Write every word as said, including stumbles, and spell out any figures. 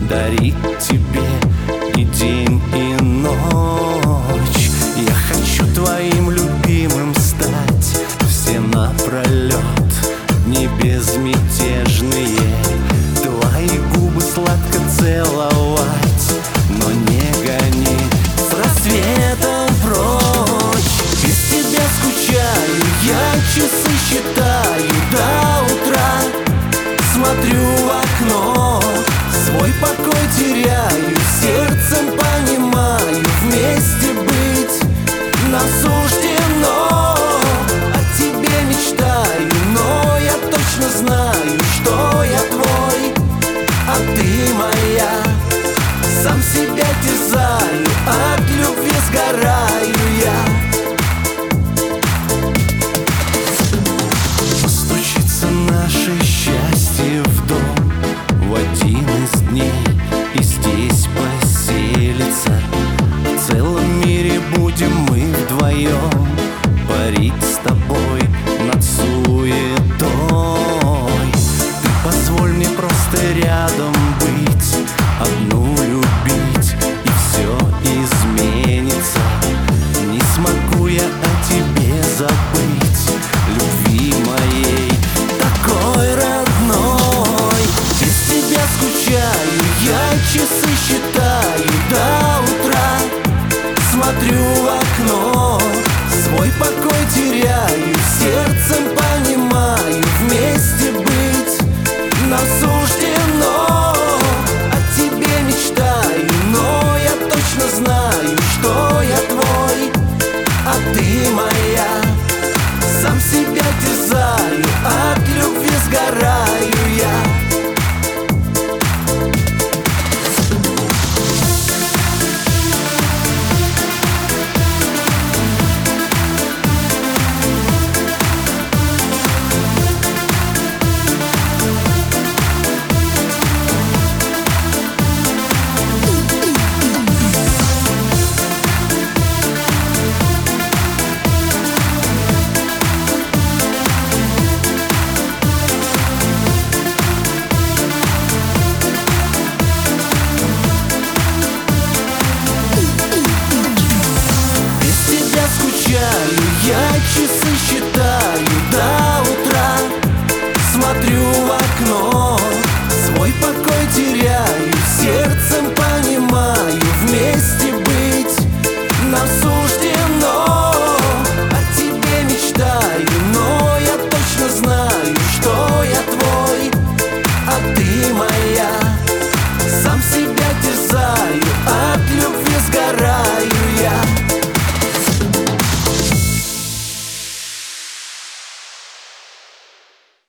дарить тебе и день, и ночь. Я хочу твоим любимым стать все напролет, дни безмятежные, твои губы сладко целовать, но не гони с рассветом прочь. Без тебя скучаю, я часы считаю до утра, смотрю в окно, свой покой теряю, сердцем понимаю, вместе быть нам суждено. О тебе мечтаю, но я точно знаю, что я твой, а ты моя. Сам себя терзаю, от любви сгораю я. Постучится наше счастье в дом в один из дней, и здесь поселится. В целом мире будем мы вдвоем парить с тобой над суетой. Ты позволь мне просто рядом быть, одну любить, и все изменится. Не смогу я о тебе забыть, любви моей такой родной. Без тебя скучаю, я часы считаю до утра, смотрю в окно, свой покой теряю, сердцем понимаю, вместе быть нам суждено. О тебе мечтаю, но я точно знаю, что я твой, а ты моя. Сам себя терзаю, от любви сгораю я. Я часы считаю до утра, смотрю в окно, свой покой теряю, сердцем понимаю, вместе быть нам суждено.